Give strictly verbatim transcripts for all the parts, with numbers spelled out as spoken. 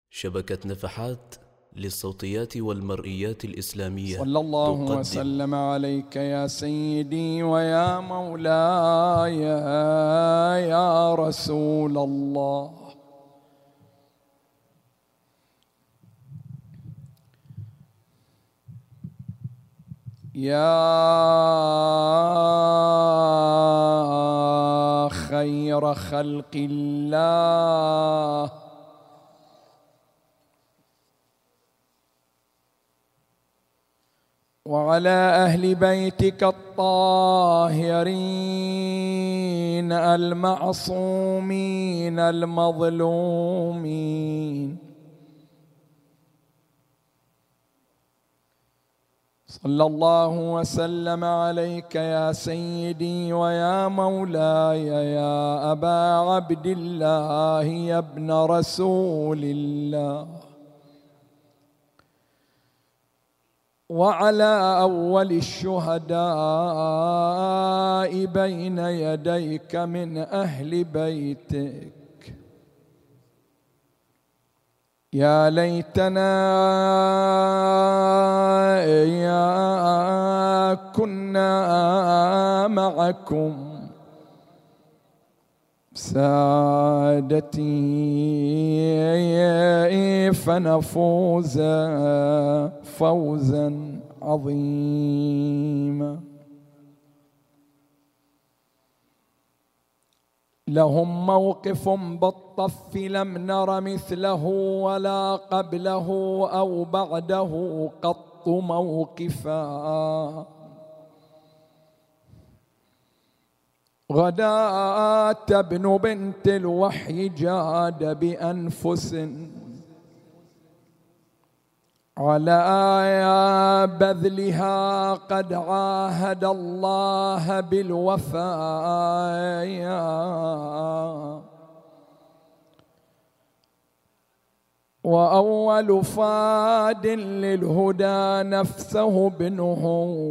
شبكة نفحات للصوتيات والمرئيات الإسلامية صلى الله تقدم. وسلم عليك يا سيدي ويا مولاي يا رسول الله. يا خير خلق الله وعلى أهل بيتك الطاهرين المعصومين المظلومين، صلى الله وسلم عليك يا سيدي ويا مولاي يا أبا عبد الله يا ابن رسول الله، وعلى أول الشهداء بين يديك من أهل بيتك. يا ليتنا يا كنا معكم سادتي فنفوز فوزا عظيما. لهم موقف بالطف لم نر مثله ولا قبله أو بعده قط موقفا. غداة ابن بنت الوحي جاد بأنفس على بذلها قد عاهد الله بالوفاء. وأول فاد للهدى نفسه ابنه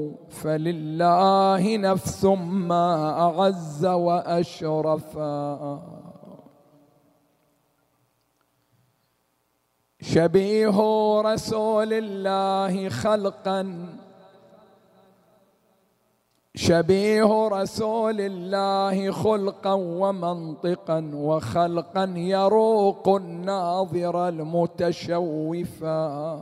فلله نفس ما أعز وأشرفا. شبيه رسول الله خلقا شبيه رسول الله خلقا ومنطقا وخلقا يروق الناظر المتشوفا.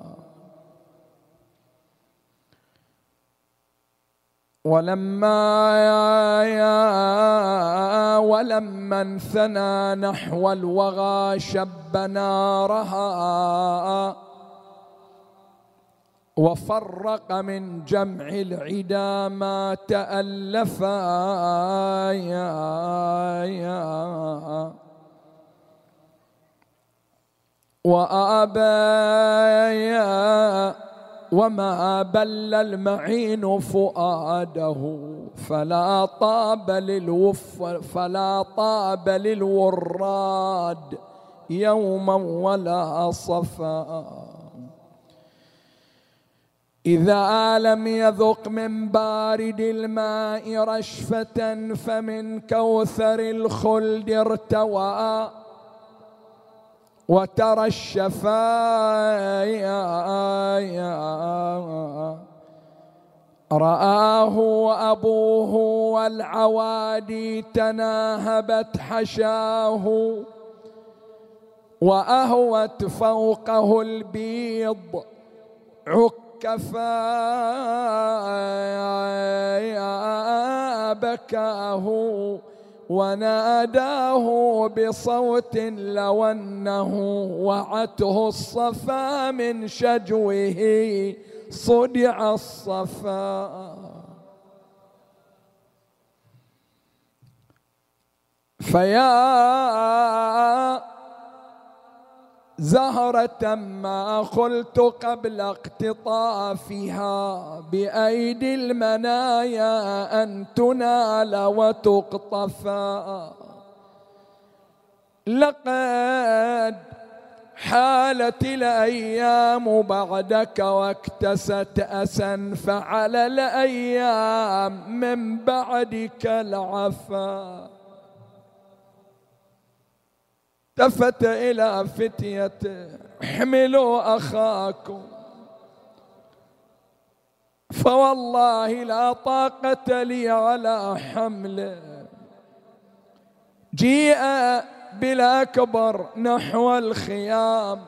ولما يا يا ولما انثنى نحو الوغى شب نارها وفرق من جمع العدا ما تألفا. يا يا وآبى يا وما بل المعين فؤاده فلا طاب للوف فلا طاب للوراد يوما ولا صفا. إذا لم يذق من بارد الماء رشفة فمن كوثر الخلد ارتوى وترشفا. رآه أبوه والعوادي تناهبت حشاه وأهوت فوقه البيض عكفا. بكاه وناداه بصوت لو أنه وعته الصفا من شجوه صدع الصفا. فيا زهرة ما قلت قبل اقتطافها بأيدي المنايا أن تنال وتقطفا. لقد حالت الأيام بعدك واكتست أسا فعلى الأيام من بعدك العفا. التفت إلى فتيته احملوا أخاكم، فوالله لا طاقة لي على حمله. جيء بالأكبر نحو الخيام،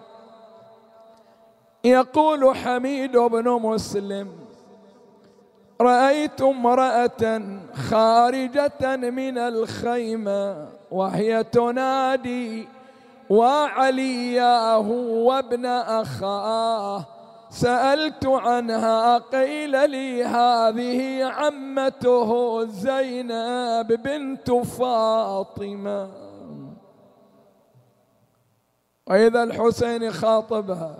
يقول حميد بن مسلم: رأيت امرأة خارجة من الخيمة وهي تنادي: وعلياه وابن أخاه. سألت عنها، قيل لي: هذه عمته زينب بنت فاطمة. وإذا الحسين خاطبها: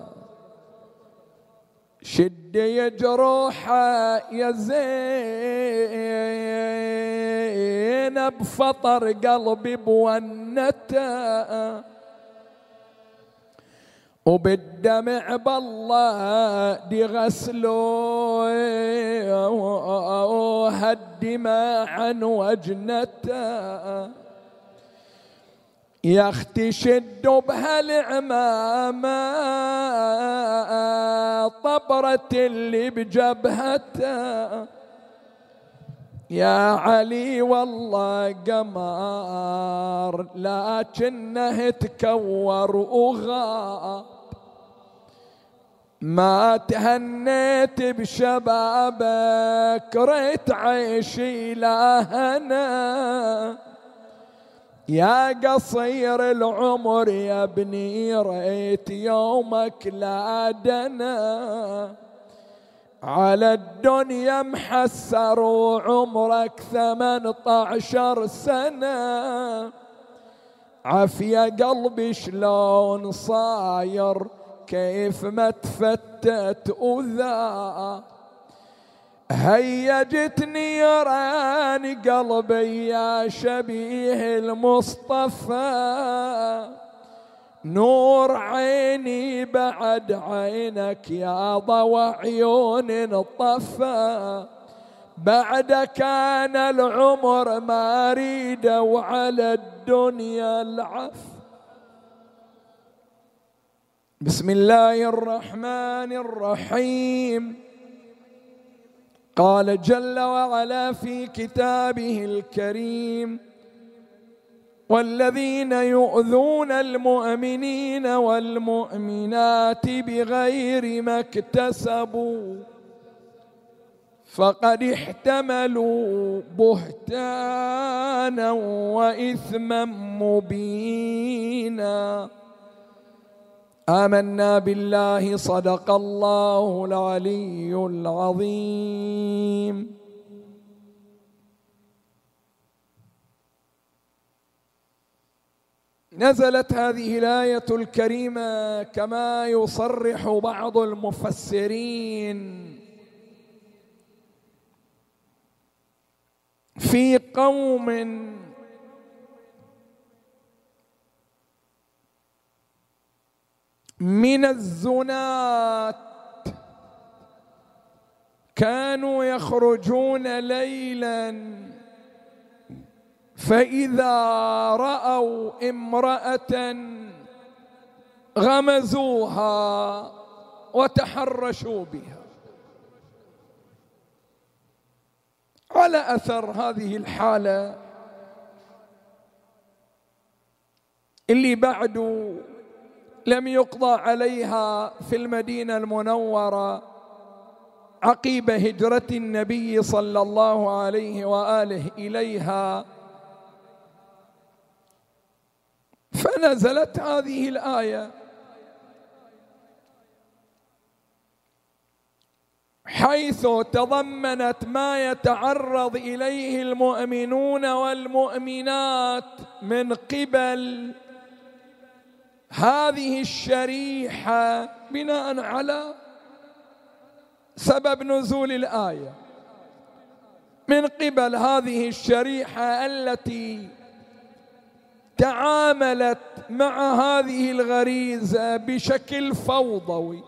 شد يا جروحة يا زينب، فطر قلبي بونته، وبالدمع بالله دي غسلوا هالدماء عن وجنته. يا اختي شدوا بهالعمامة طبرة اللي بجبهته. يا علي والله قمر لكنه تكور وغاب، ما تهنيت بشبابك ريت عيشي لهنا. يا قصير العمر يا ابني ريت يومك لا دنا. على الدنيا محسر وعمرك ثمانية عشر سنة. عافية قلبي شلون صاير كيف ما تفتت وذا. هيجتني يراني قلبي يا شبيه المصطفى. نور عيني بعد عينك يا ضوى عيون انطفى. بعد كان العمر ما اريد وعلى الدنيا العف. بسم الله الرحمن الرحيم. قال جل وعلا في كتابه الكريم: والذين يؤذون المؤمنين والمؤمنات بغير ما اكتسبوا فقد احتملوا بهتانا وإثما مبينا. آمنا بالله، صدق الله العلي العظيم. نزلت هذه الآية الكريمة كما يصرح بعض المفسرين في قوم من الزنات كانوا يخرجون ليلا، فإذا رأوا امرأة غمزوها وتحرشوا بها. على أثر هذه الحالة اللي بعد لم يقضى عليها في المدينة المنورة عقيب هجرة النبي صلى الله عليه وآله إليها، فنزلت هذه الآية حيث تضمنت ما يتعرض إليه المؤمنون والمؤمنات من قبل هذه الشريحة بناء على سبب نزول الآية، من قبل هذه الشريحة التي تعاملت مع هذه الغريزة بشكل فوضوي،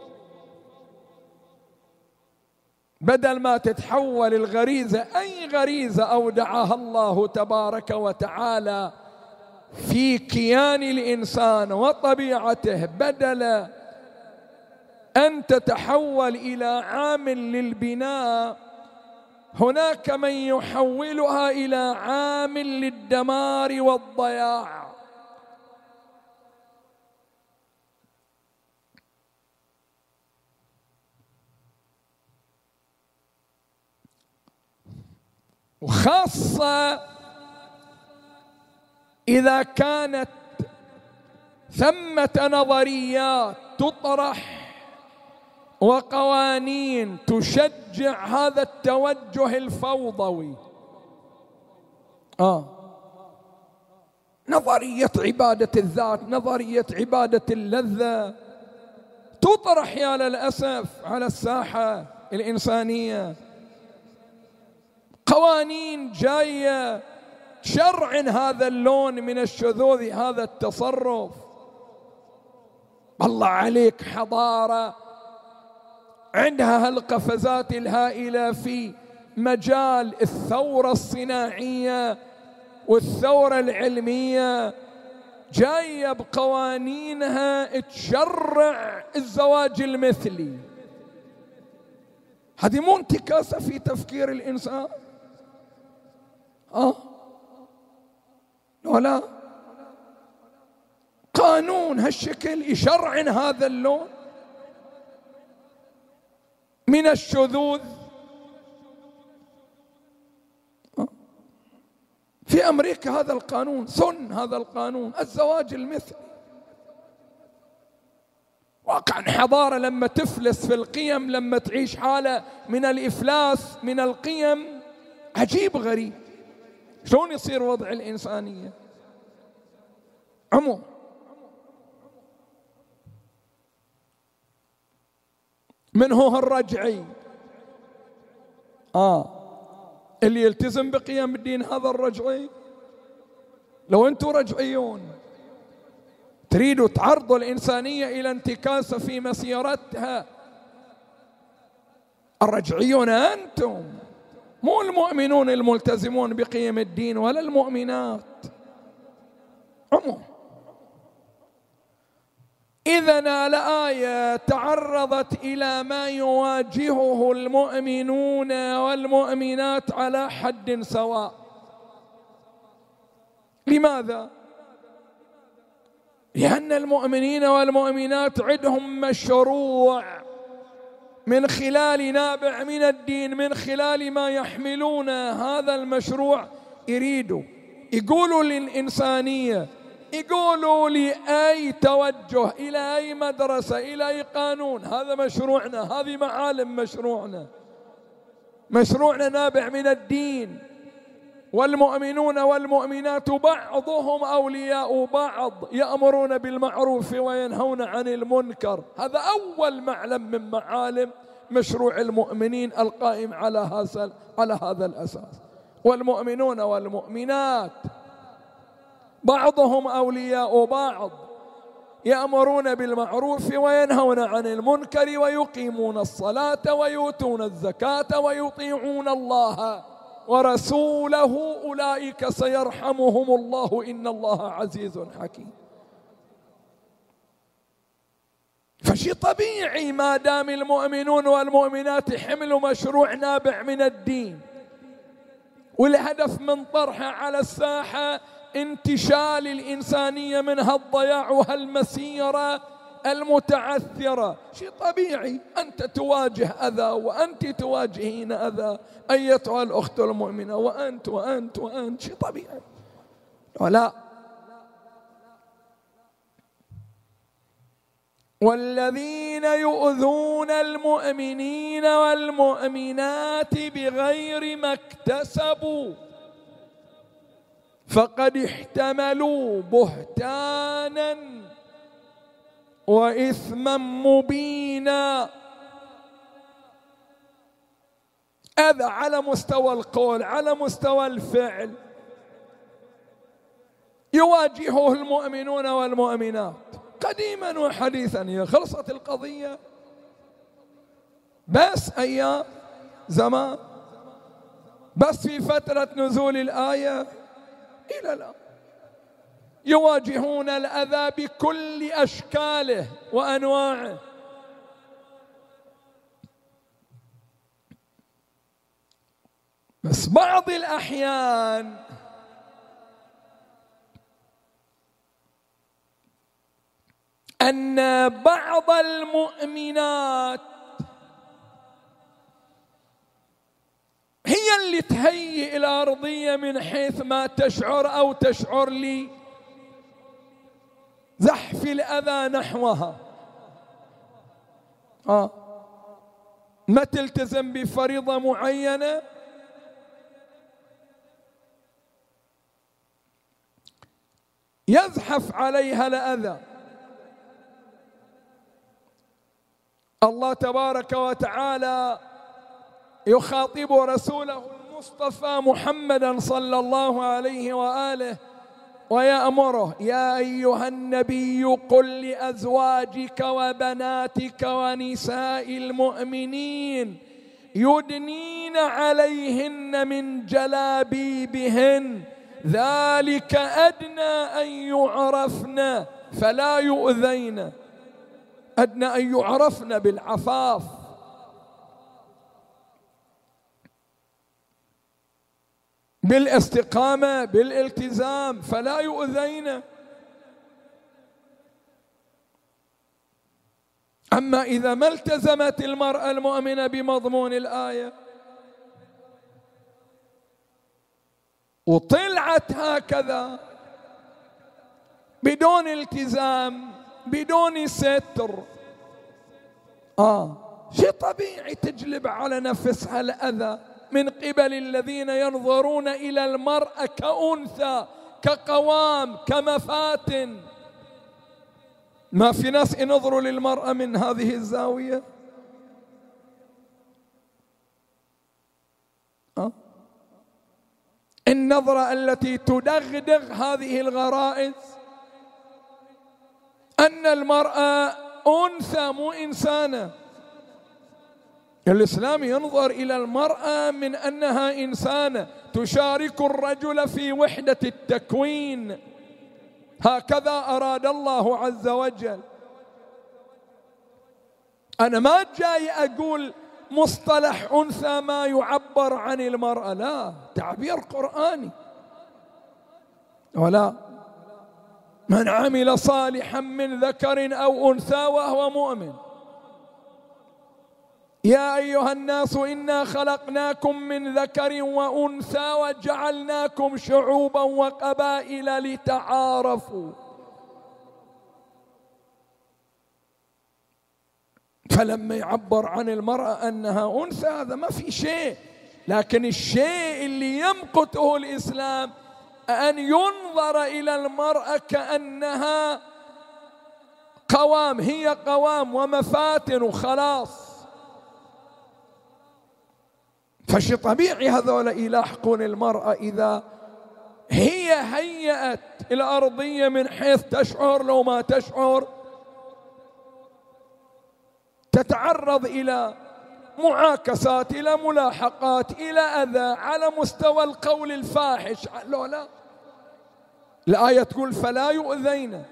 بدل ما تتحول الغريزة أي غريزة أودعها الله تبارك وتعالى في كيان الإنسان وطبيعته، بدل أن تتحول إلى عامل للبناء، هناك من يحولها إلى عامل للدمار والضياع. وخاصة إذا كانت ثمة نظريات تطرح وقوانين تشجع هذا التوجه الفوضوي. آه نظرية عبادة الذات، نظرية عبادة اللذة تطرح يا للأسف على الساحة الإنسانية، قوانين جاية تشرعن هذا اللون من الشذوذ، هذا التصرف. الله عليك حضارة عندها هالقفزات الهائلة في مجال الثورة الصناعية والثورة العلمية، جاية بقوانينها تشرع الزواج المثلي. هذه مو انتكاسة في تفكير الإنسان؟ آه ولا قانون هالشكل يشرعن هذا اللون من الشذوذ؟ في أمريكا هذا القانون سن، هذا القانون الزواج المثلي. واقعا حضارة لما تفلس في القيم، لما تعيش حالة من الإفلاس من القيم، عجيب غريب شلون يصير وضع الإنسانية. عموم من هو الرجعي؟ آه اللي يلتزم بقيم الدين هذا الرجعي. لو أنتم رجعيون تريدوا تعرضوا الإنسانية إلى انتكاسة في مسيرتها، الرجعيون أنتم، مو المؤمنون الملتزمون بقيم الدين ولا المؤمنات. عموم إذن الآية تعرضت إلى ما يواجهه المؤمنون والمؤمنات على حد سواء. لماذا؟ لأن المؤمنين والمؤمنات عندهم مشروع من خلال نابع من الدين، من خلال ما يحملون هذا المشروع يريدوا يقولوا للإنسانية، يقولوا لأي توجه، إلى أي مدرسة، إلى أي قانون، هذا مشروعنا، هذه معالم مشروعنا، مشروعنا نابع من الدين. والمؤمنون والمؤمنات بعضهم أولياء بعض، يأمرون بالمعروف وينهون عن المنكر. هذا أول معلم من معالم مشروع المؤمنين القائم على هذا على هذا الأساس. والمؤمنون والمؤمنات بعضهم أولياء بعض، يأمرون بالمعروف وينهون عن المنكر ويقيمون الصلاة ويؤتون الزكاة ويطيعون الله ورسوله أولئك سيرحمهم الله إن الله عزيز حكيم. فشي طبيعي ما دام المؤمنون والمؤمنات حملوا مشروع نابع من الدين، والهدف من طرحه على الساحة انتشال الإنسانية من هالضياع وهالمسيرة المتعثرة، شيء طبيعي أنت تواجه أذى وأنت تواجهين أذى أيتها الأخت المؤمنة، وأنت وأنت وأنت، شيء طبيعي. ولا والذين يؤذون المؤمنين والمؤمنات بغير ما اكتسبوا فقد احتملوا بهتانا وإثما مبينا. هذا على مستوى القول، على مستوى الفعل يواجهه المؤمنون والمؤمنات قديما وحديثا. هي خلصت القضية بس أيام زمان، بس في فترة نزول الآية إلى الآن يواجهون الأذى بكل أشكاله وأنواعه. بس بعض الأحيان أن بعض المؤمنات هي اللي تهيئ الأرضية من حيث ما تشعر أو تشعر لي زحف الأذى نحوها. آه ما تلتزم بفريضة معينة يزحف عليها الأذى. الله تبارك وتعالى يخاطب رسوله المصطفى محمدا صلى الله عليه وآله ويأمره: يا أيها النبي قل لأزواجك وبناتك ونساء المؤمنين يدنين عليهن من جلابيبهن ذلك أدنى أن يعرفن فلا يؤذين. أدنى أن يعرفن بالعفاف، بالاستقامة، بالالتزام، فلا يؤذين. أما إذا ما التزمت المرأة المؤمنة بمضمون الآية وطلعت هكذا بدون التزام بدون ستر، آه شيء طبيعي تجلب على نفسها الأذى من قبل الذين ينظرون إلى المرأة كأنثى، كقوام، كمفاتن. ما في ناس ينظروا للمرأة من هذه الزاوية؟ أه؟ النظرة التي تدغدغ هذه الغرائز أن المرأة أنثى مو إنسانة. الإسلام ينظر إلى المرأة من أنها إنسانة تشارك الرجل في وحدة التكوين، هكذا أراد الله عز وجل. أنا ما جاي أقول مصطلح أنثى ما يعبر عن المرأة، لا، تعبير قرآني. ولا من عمل صالحا من ذكر أو أنثى وهو مؤمن يا أيها الناس إنا خلقناكم من ذكر وأنثى وجعلناكم شعوبا وقبائل لتعارفوا. فلما يعبر عن المرأة أنها أنثى هذا ما في شيء، لكن الشيء اللي يمقته الإسلام أن ينظر إلى المرأة كأنها قوام، هي قوام ومفاتن وخلاص. فشي طبيعي هذول يلاحقون المرأة إذا هي هيأت الأرضية من حيث تشعر لو ما تشعر، تتعرض إلى معاكسات، إلى ملاحقات، إلى أذى على مستوى القول الفاحش. لا لا، الآية تقول فلا يؤذين.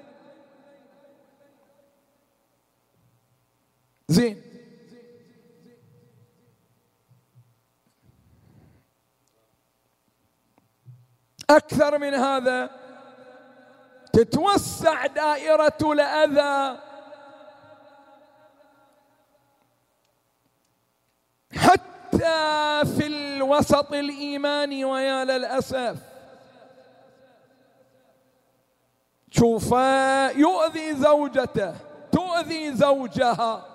زين، أكثر من هذا تتوسع دائرة الأذى حتى في الوسط الإيماني. ويا للأسف شوف يؤذي زوجته، تؤذي زوجها.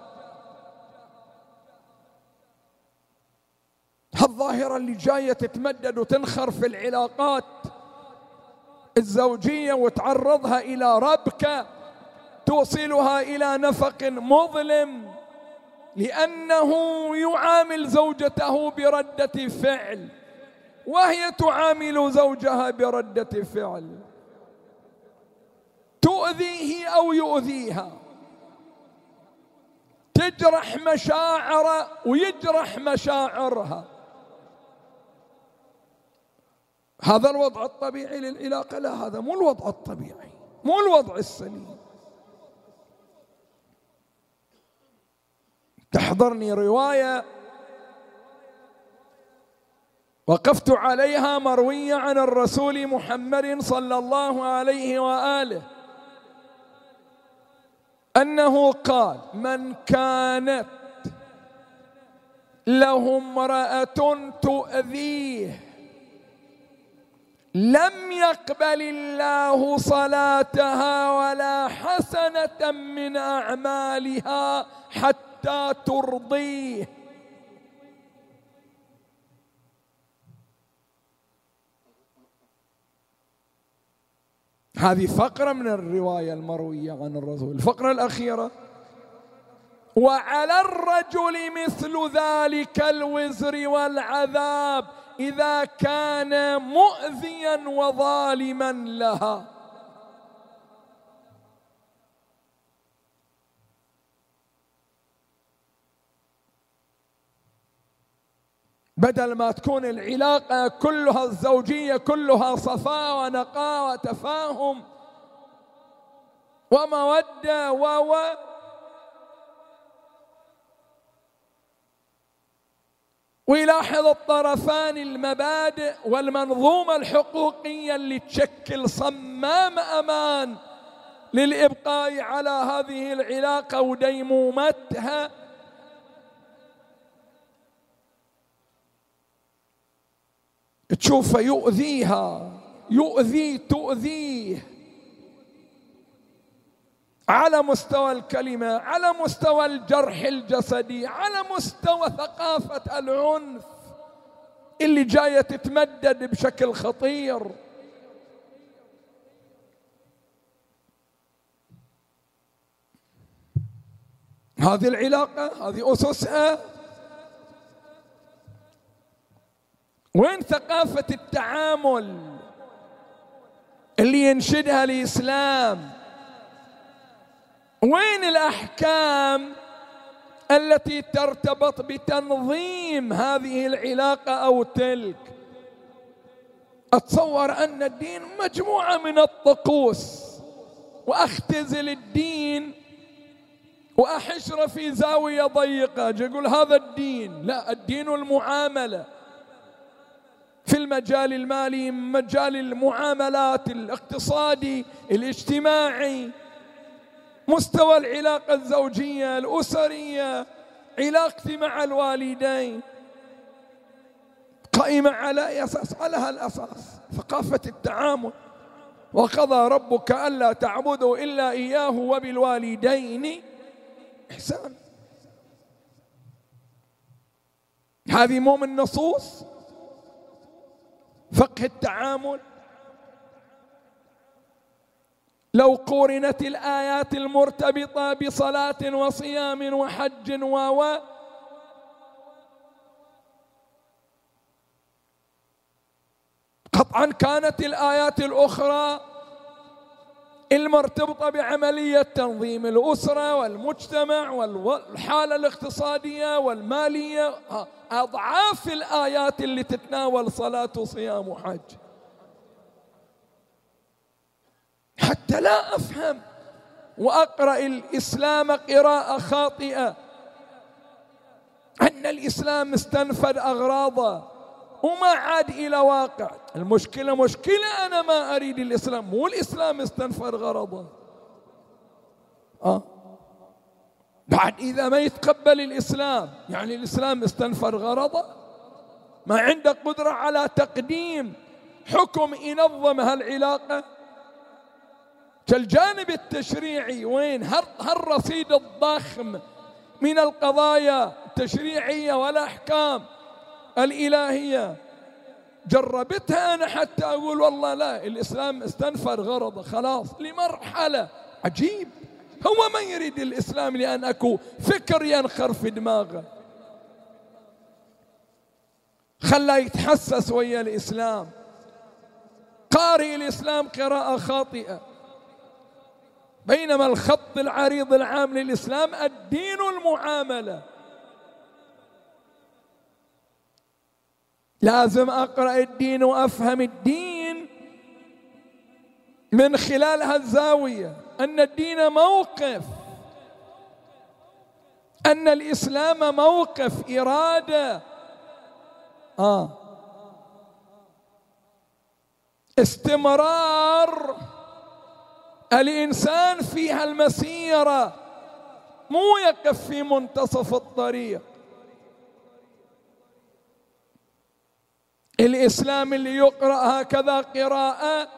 هالظاهرة اللي جاية تتمدد وتنخر في العلاقات الزوجية وتعرضها إلى ربكة توصلها إلى نفق مظلم، لأنه يعامل زوجته بردة فعل وهي تعامل زوجها بردة فعل، تؤذيه أو يؤذيها، تجرح مشاعره ويجرح مشاعرها. هذا الوضع الطبيعي للعلاقة؟ لا، هذا مو الوضع الطبيعي، مو الوضع السليم. تحضرني رواية وقفت عليها مروية عن الرسول محمد صلى الله عليه وآله أنه قال: من كانت له امرأة تؤذيه لم يقبل الله صلاتها ولا حسنة من أعمالها حتى ترضيه. هذه فقرة من الرواية المروية عن الرسول. الفقرة الأخيرة: وعلى الرجل مثل ذلك الوزر والعذاب إذا كان مؤذيا وظالما لها. بدل ما تكون العلاقة كلها الزوجية كلها صفاء ونقاء وتفاهم ومودة و ويلاحظ الطرفان المبادئ والمنظومة الحقوقية اللي تشكل صمام أمان للإبقاء على هذه العلاقة وديمومتها، تشوفه يؤذيها، يؤذي تؤذيه على مستوى الكلمة، على مستوى الجرح الجسدي، على مستوى ثقافة العنف اللي جاية تتمدد بشكل خطير. هذه العلاقة، هذه أسسها. وين ثقافة التعامل اللي ينشدها الإسلام؟ وين الأحكام التي ترتبط بتنظيم هذه العلاقة أو تلك؟ أتصور أن الدين مجموعة من الطقوس، وأختزل الدين وأحشره في زاوية ضيقة يقول هذا الدين. لا، الدين المعاملة في المجال المالي، مجال المعاملات، الاقتصادي، الاجتماعي، مستوى العلاقة الزوجية الأسرية، علاقتي مع الوالدين، قائمة على أي أساس؟ على هالأساس، ثقافة التعامل. وقضى ربك ألا تعبدوا إلا إياه وبالوالدين إحسانا. هذه مو من نصوص فقه التعامل؟ لو قورنت الآيات المرتبطة بصلاة وصيام وحج و قطعا كانت الآيات الأخرى المرتبطة بعملية تنظيم الأسرة والمجتمع والحالة الاقتصادية والمالية أضعاف الآيات اللي تتناول صلاة وصيام وحج. حتى لا أفهم وأقرأ الإسلام قراءة خاطئة أن الإسلام استنفذ أغراضه وما عاد إلى واقع. المشكلة مشكلة أنا ما أريد الإسلام، مو الإسلام استنفذ غرضه. آه. بعد إذا ما يتقبل الإسلام يعني الإسلام استنفذ غرضه؟ ما عنده قدرة على تقديم حكم ينظم هالعلاقة؟ كالجانب التشريعي وين؟ هالرصيد الضخم من القضايا التشريعية والأحكام الإلهية جربتها أنا حتى أقول والله لا، الإسلام استنفر غرضه خلاص لمرحلة. عجيب، هو ما يريد الإسلام لأن أكو فكر ينخر في دماغه خلاه يتحسس ويا الإسلام. قارئ الإسلام قراءة خاطئة، بينما الخط العريض العام للإسلام الدين المعاملة. لازم أقرأ الدين وأفهم الدين من خلال هالزاوية، أن الدين موقف، أن الإسلام موقف إرادة. آه استمرار الإنسان في هالمسيرة، مو يقف في منتصف الطريق. الإسلام اللي يقرأ هكذا قراءة،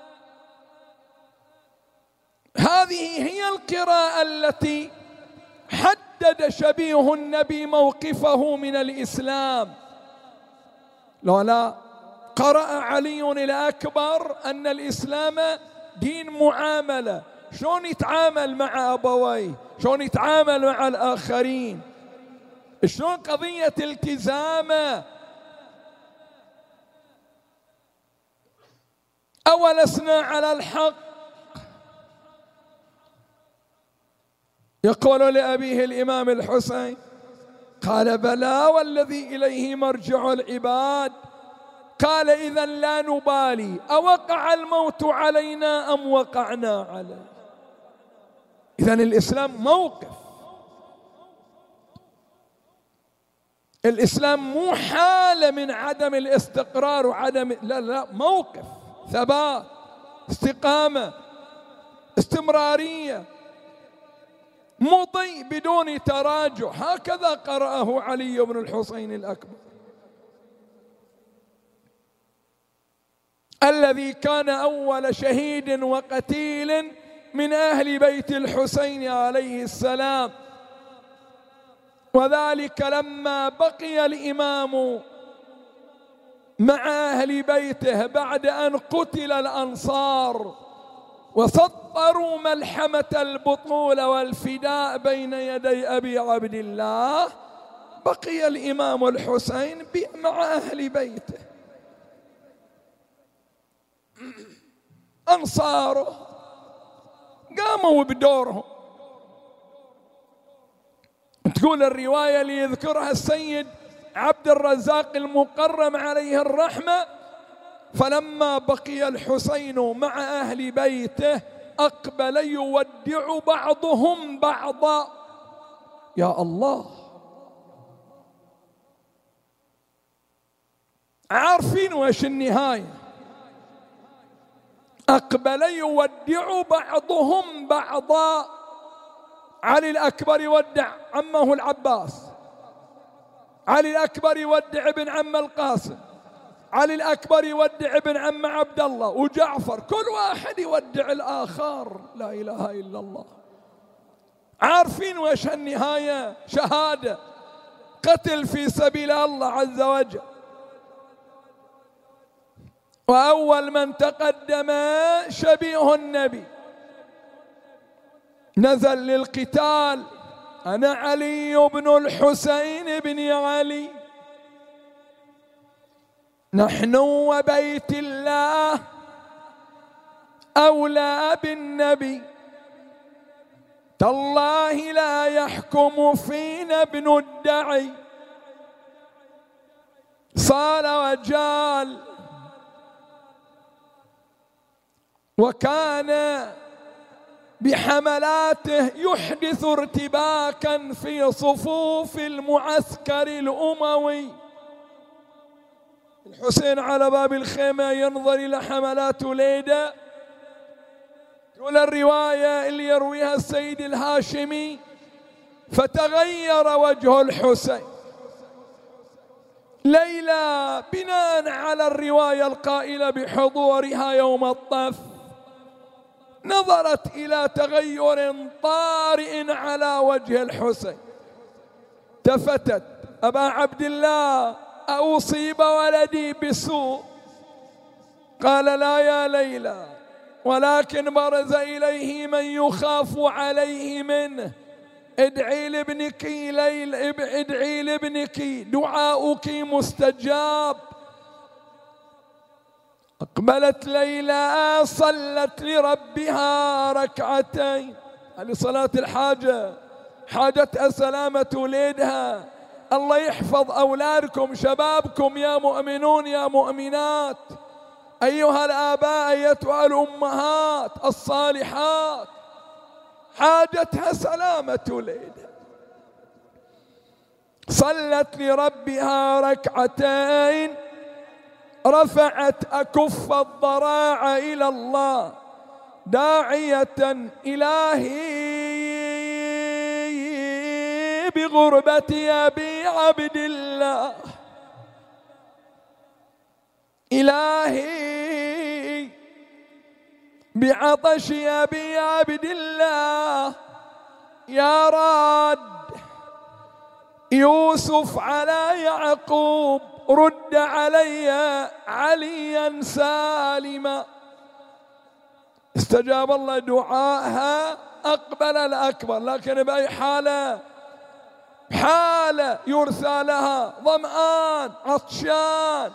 هذه هي القراءة التي حدد شبيه النبي موقفه من الإسلام. لولا قرأ علي الأكبر أن الإسلام دين معاملة، شلون يتعامل مع أبويه، شلون يتعامل مع الآخرين، شلون قضية التزامه. أولسنا على الحق، يقول لأبيه الإمام الحسين، قال بلى والذي إليه مرجع العباد. قال إذن لا نبالي أوقع الموت علينا أم وقعنا عليه. إذن الإسلام موقف، الإسلام مو حالة من عدم الاستقرار وعدم، لا لا، موقف، ثبات، استقامة، استمرارية، مضي بدون تراجع. هكذا قرأه علي بن الحسين الأكبر الذي كان أول شهيد وقتيل من أهل بيت الحسين عليه السلام. وذلك لما بقي الإمام مع أهل بيته بعد أن قتل الأنصار وسطروا ملحمة البطولة والفداء بين يدي أبي عبد الله، بقي الإمام الحسين مع أهل بيته. أنصاره قاموا بدورهم. تقول الرواية اللي يذكرها السيد عبد الرزاق المقرم عليه الرحمة، فلما بقي الحسين مع أهل بيته أقبل يودع بعضهم بعضا. يا الله، عارفين وش النهاية؟ أقبل يودع بعضهم بعضا. علي الأكبر يودع عمه العباس، علي الأكبر يودع ابن عم القاسم، علي الأكبر يودع ابن عم عبد الله، وجعفر، كل واحد يودع الآخر. لا إله إلا الله. عارفين وش النهاية؟ شهادة، قتل في سبيل الله عز وجل. وأول من تقدم شبيه النبي نزل للقتال، أنا علي بن الحسين بن علي، نحن وبيت الله أولى بالنبي، تالله لا يحكم فينا ابن الدعي. صال وجال، وكان بحملاته يحدث ارتباكا في صفوف المعسكر الأموي. الحسين على باب الخيمة ينظر إلى حملات ليلى. تقول الرواية اللي يرويها السيد الهاشمي، فتغير وجه الحسين. ليلى بناء على الرواية القائلة بحضورها يوم الطف نظرت إلى تغير طارئ على وجه الحسين، تفتت، أبا عبد الله أصيب ولدي بسوء؟ قال لا يا ليلى، ولكن برز إليه من يخاف عليه منه. ادعي لابنك ليلى، ادعي لابنك، دعاؤك مستجاب. أقبلت ليلى صلت لربها ركعتين، هذه صلاة الحاجة، حاجتها سلامة وليدها. الله يحفظ أولادكم شبابكم يا مؤمنون يا مؤمنات، أيها الآباء أيتها الأمهات الصالحات، حاجتها سلامة وليدها. صلت لربها ركعتين رفعت أكف الضراع إلى الله داعية إلهي بغربة أبي عبد الله، إلهي بعطش أبي عبد الله، يا راد يوسف على يعقوب رد علي عليا سالما. استجاب الله دعاءها، أقبل الأكبر، لكن بأي حالة؟ حالة يرثى لها ظمآن عطشان.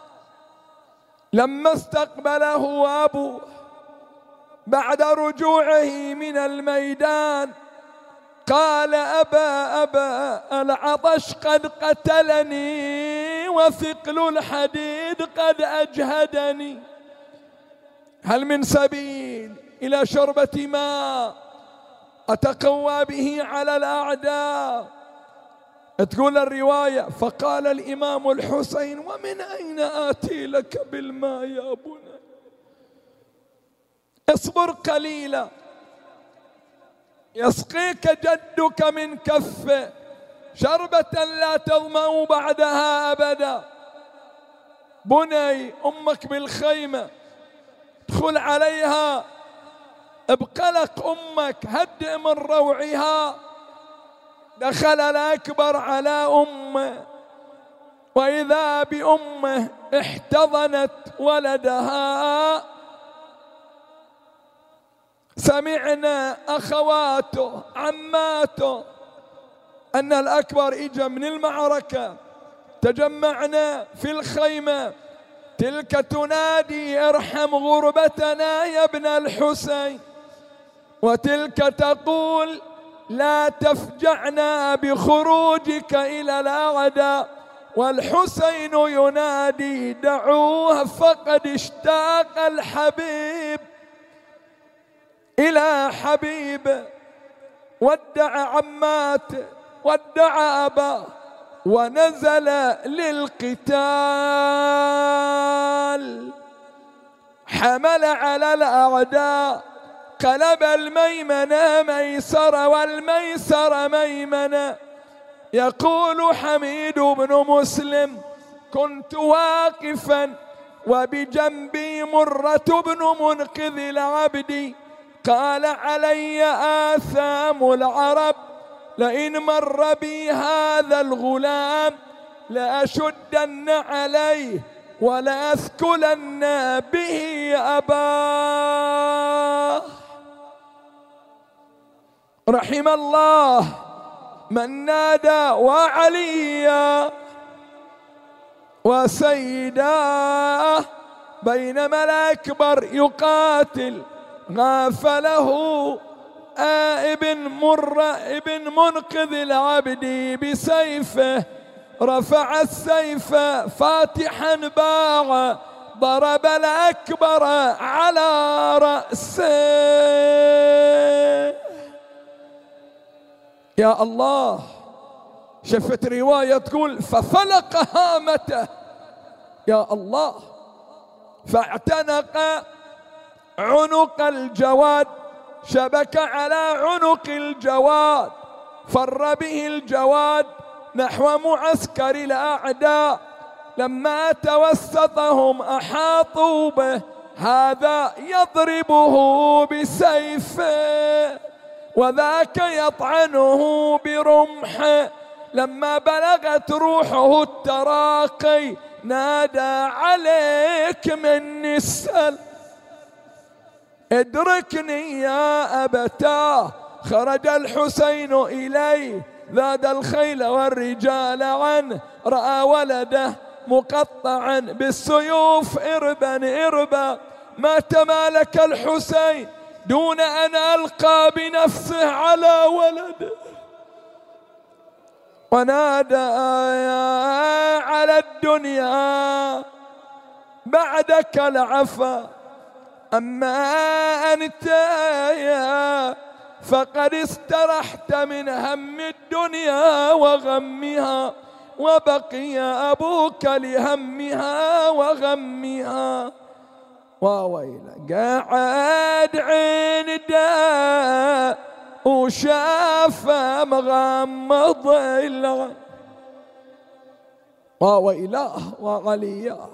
لما استقبله أبوه بعد رجوعه من الميدان قال: أبا أبا العطش قد قتلني وثقل الحديد قد أجهدني، هل من سبيل إلى شربة ماء أتقوى به على الأعداء؟ تقول الرواية: فقال الإمام الحسين: ومن أين آتي لك بالماء يا بني؟ اصبر قليلا يسقيك جدك من كفه شربة لا تظمأ بعدها أبدا. بني أمك بالخيمة، ادخل عليها بقلق أمك، هدئ من روعها. دخل الأكبر على أمه وإذا بأمه احتضنت ولدها. سمعنا أخواته عماته أن الأكبر إجا من المعركة، تجمعنا في الخيمة، تلك تنادي: ارحم غربتنا يا ابن الحسين، وتلك تقول: لا تفجعنا بخروجك إلى الأعداء. والحسين ينادي: دعوه فقد اشتاق الحبيب إلى حبيبه. ودع عماته، ودع أباه، ونزل للقتال. حمل على الأعداء، قلب الميمنة ميسرة والميسر ميمنة. يقول حميد بن مسلم: كنت واقفا وبجنبي مرة بن منقذ العبد، قال: علي آثام العرب، لئن مر بي هذا الغلام لأشدن عليه ولأثكلن به أباه. رحم الله من نادى وعليا وسيدا بينما الأكبر يقاتل. غافله ابن مر ابن منقذ العبد بسيفه، رفع السيف فاتحا باع، ضرب الأكبر على رأسه. يا الله، شفت رواية تقول: ففلق هامته. يا الله، فاعتنق عنق الجواد، شبك على عنق الجواد، فر به الجواد نحو معسكر الأعداء. لما توسطهم أحاطوا به، هذا يضربه بسيفه وذاك يطعنه برمحه. لما بلغت روحه التراقي نادى: عليك مني السلم، ادركني يا أبتاه. خرج الحسين إليه، ذاد الخيل والرجال عنه، رأى ولده مقطعا بالسيوف إربا إربا. ما تمالك الحسين دون أن ألقى بنفسه على ولده، ونادى: على الدنيا بعدك العفا، أما أنت يا فقد استرحت من هم الدنيا وغمها. وبقي أبوك لهمها وغمها. وويلا قاعد عنده وشافه مغمض العين. وويلاه وغلياه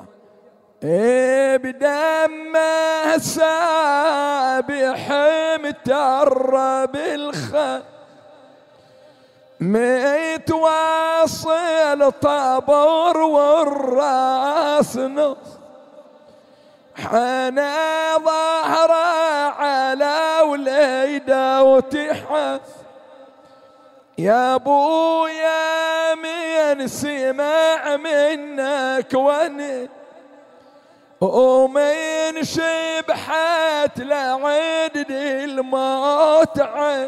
بدمه سابح متر بالخ متواصل طبر والراس نص حنا ظهره على وليده وتحس. يا ابويا من سمع منك ون ومن شبحت لعدد الموت عين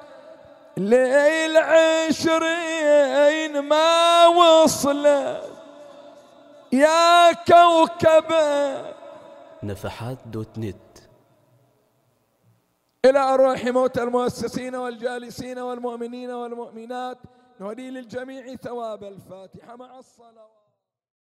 للعشرين ما وصل يا كوكب. نفحات دوت نت. إلى أرواح موتى المؤسسين والجالسين والمؤمنين والمؤمنات نهدي للجميع ثواب الفاتحة مع الصلوات.